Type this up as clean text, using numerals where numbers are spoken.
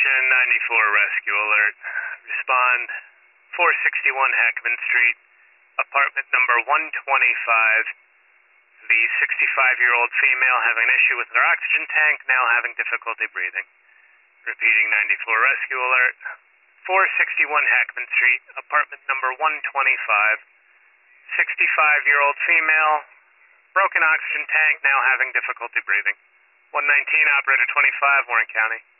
Attention 94 rescue alert. Respond 461 Hackman Street, apartment number 125. The 65-year-old female having an issue with her oxygen tank, now having difficulty breathing. Repeating 94 rescue alert. 461 Hackman Street, apartment number 125. 65-year-old female, broken oxygen tank, now having difficulty breathing. 119, operator 25, Warren County.